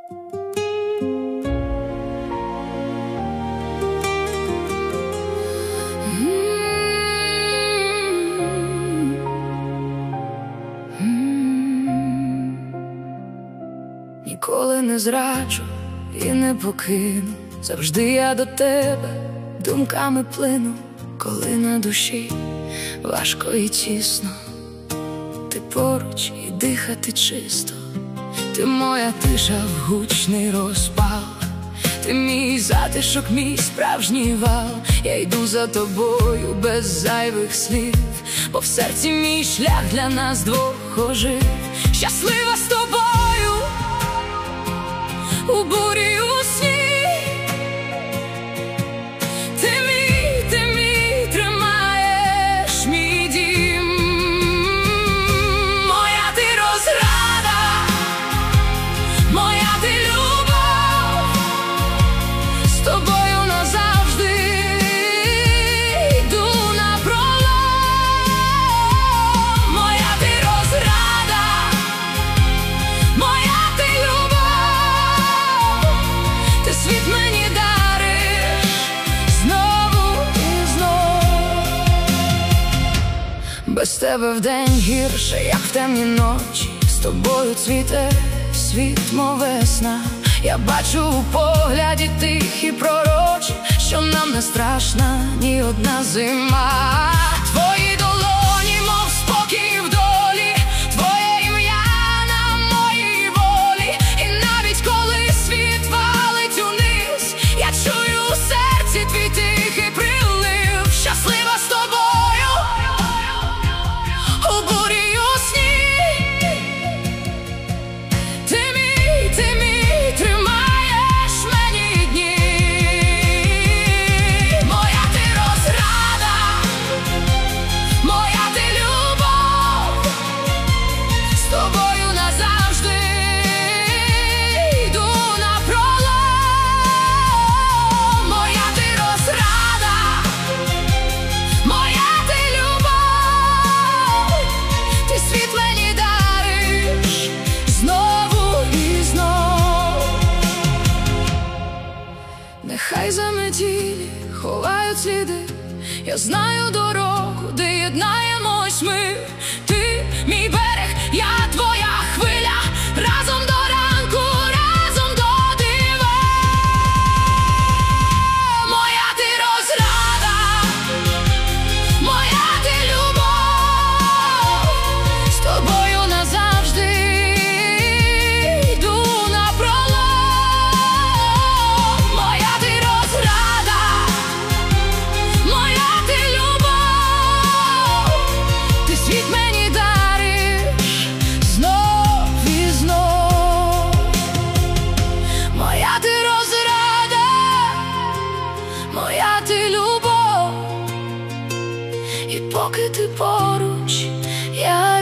Ніколи не зраджу і не покину, завжди я до тебе думками плину. Коли на душі важко і тісно, ти поруч і дихати чисто. Ти моя тиша в гучний розпал, ти мій затишок, мій справжній вал. Я йду за тобою без зайвих слів, бо в серці мій шлях для нас двох ожив. Щаслива з тобою у бурі й у сні. Ти мій, тримаєш мій дім. Моя ти розрада, моя ти любов, з тобою назавжди йду напролом. Моя ти розрада, моя ти любов, ти світ мені дариш знову і знов. Без тебе вдень гірше, як в темні ночі, з тобою цвіте світ, мов весна. Я бачу у погляді тихі пророчі, що нам не страшна ні одна зима. Твої долоні, мов спокій в долі, твоє ім'я на моїй волі. І навіть коли світ валить униз, я чую у серці твій тихий прилив. Щаслива з тобою у бурі й у сні. Ти мій, тримаєш мені дні. Моя ти розрада, моя ти любов, з тобою назавжди йду напролом. Моя ти розрада, моя ти любов, ти світ мені дариш знову і знов. Нехай заметілі ховають сліди, я знаю дорогу, де єднаємось ми. Ти мій берег, я твоя хвиля, разом до ранку, разом до дива. Моя ти розрада, моя ти любов, з тобою назавжди йду напролом. Моя ти розрада, моя ти любов, ти світ мені дариш знов і знов. Моя ти розрада, моя ти любов, і поки ти поруч, я